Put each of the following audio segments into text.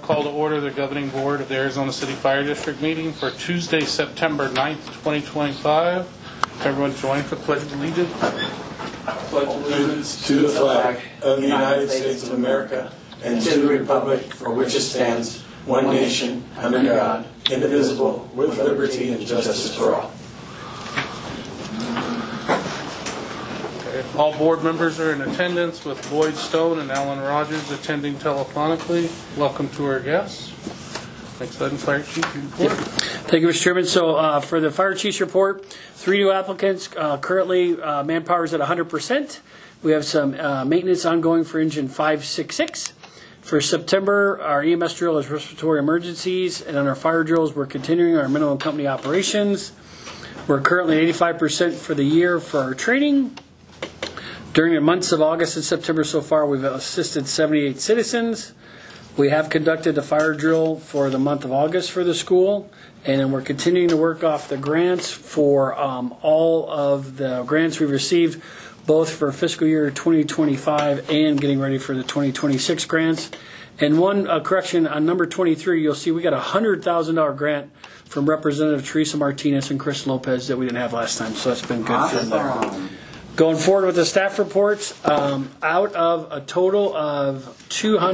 call to order the Governing Board of the Arizona City Fire District meeting for Tuesday, September 9th, 2025. Everyone join for Pledge of Allegiance. Pledge allegiance to the flag of the United States of America and to the republic for which it stands, one nation, under God, indivisible, with liberty and justice for all. All board members are in attendance, with Boyd Stone and Alan Rogers attending telephonically. Welcome to our guests. Next item, Fire Chief report. Thank you, Mr. Chairman. So for the Fire Chief's report, 3 new applicants. Currently, manpower is at 100%. We have some maintenance ongoing for engine 566. For September, our EMS drill is respiratory emergencies, and on our fire drills, we're continuing our minimum company operations. We're currently at 85% for the year for our training. During the months of August and September so far, we've assisted 78 citizens. We have conducted the fire drill for the month of August for the school, and then we're continuing to work off the grants for all of the grants we've received, both for fiscal year 2025 and getting ready for the 2026 grants. And one correction on number 23, you'll see we got a $100,000 grant from Representative Teresa Martinez and Chris Lopez that we didn't have last time, so that's been good for them. Going forward with the staff reports, out of a total of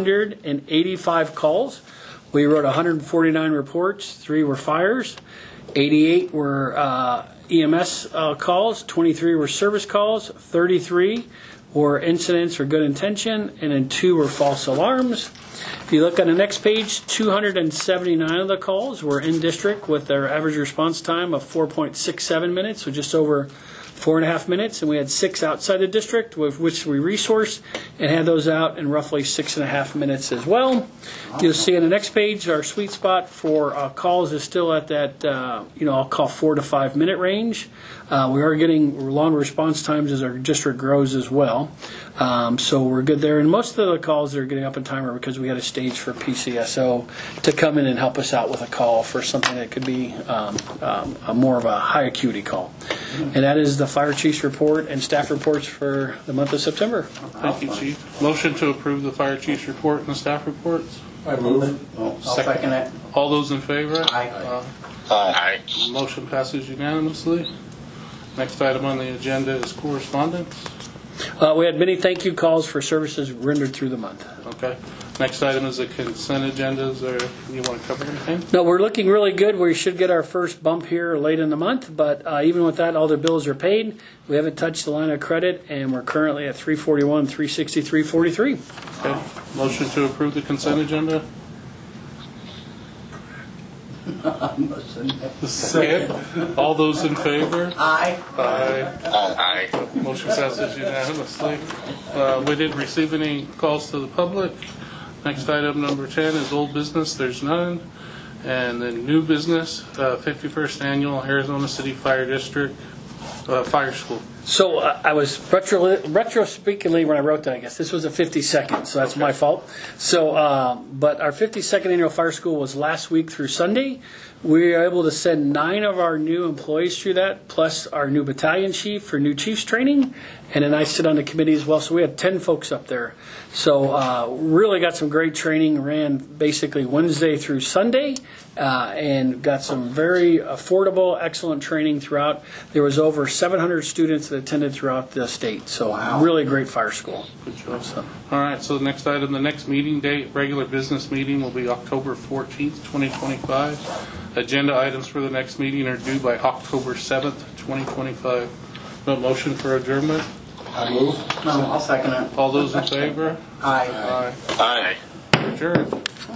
285 calls, we wrote 149 reports. 3 were fires, 88 were EMS calls, 23 were service calls, 33 were incidents or good intention, and then 2 were false alarms. If you look on the next page, 279 of the calls were in district with their average response time of 4.67 minutes, so just over 4.5 minutes, and we had 6 outside the district, with which we resourced and had those out in roughly 6.5 minutes as well. You'll see on the next page our sweet spot for calls is still at that I'll call 4 to 5 minute range. We are getting longer response times as our district grows as well, so we're good there. And most of the calls that are getting up in time are because we had a stage for PCSO to come in and help us out with a call for something that could be a more of a high acuity call. And that is the Fire Chief's report and staff reports for the month of September. Thank you, Chief. Motion to approve the Fire Chief's report and the staff reports. I move. I'll second it. All those in favor? Aye. Aye. Motion passes unanimously. Next item on the agenda is correspondence. We had many thank you calls for services rendered through the month. Okay. Next item is the consent agendas. You want to cover anything? No, we're looking really good. We should get our first bump here late in the month, but even with that, all their bills are paid. We haven't touched the line of credit, and we're currently at 341, 363, 43. Okay. Motion to approve the consent agenda. Second. All those in favor? Aye. Aye. Aye. Motion passes unanimously. We didn't receive any calls to the public. Next item, number 10, is old business. There's none. And then new business, 51st Annual Arizona City Fire District Fire School. So I was retrospectively when I wrote that, I guess this was a 52nd, so that's my fault. So, but our 52nd Annual Fire School was last week through Sunday. We were able to send 9 of our new employees through that, plus our new battalion chief for new chiefs training, and then I sit on the committee as well. So we had 10 folks up there. So really got some great training, ran basically Wednesday through Sunday, and got some very affordable, excellent training throughout. There was over 700 students that attended throughout the state. So really great fire school. Good job. So, all right, so the next item, the next meeting date, regular business meeting will be October 14th, 2025. Agenda items for the next meeting are due by October 7th, 2025. No motion for adjournment? I move. No, I'll second it. All those in favor? Aye. Aye. Aye. Adjourned.